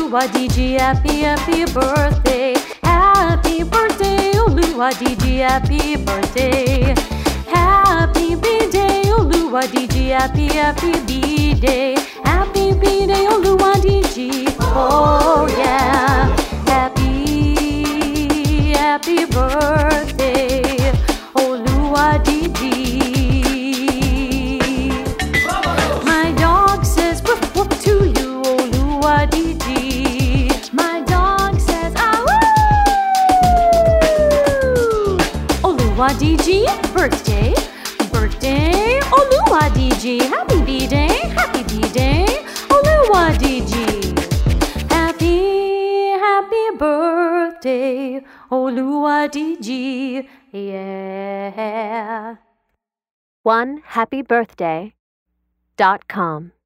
Oluwadiji, happy, happy birthday. Happy birthday, Oluwadiji, happy birthday. Happy B-Day, Oluwadiji, happy, happy B-Day. Happy B-Day, Oluwadiji, oh yeah. Happy, happy birthday, Oluwadiji. My dog says woof woof to you, Oluwadiji. My dog says ah woo. Oluwadiji, birthday, birthday, Oluwadiji. Happy B-Day, happy B-Day, Oluwadiji. Happy, happy birthday, Oluwadiji. Yeah. OneHappyBirthday.com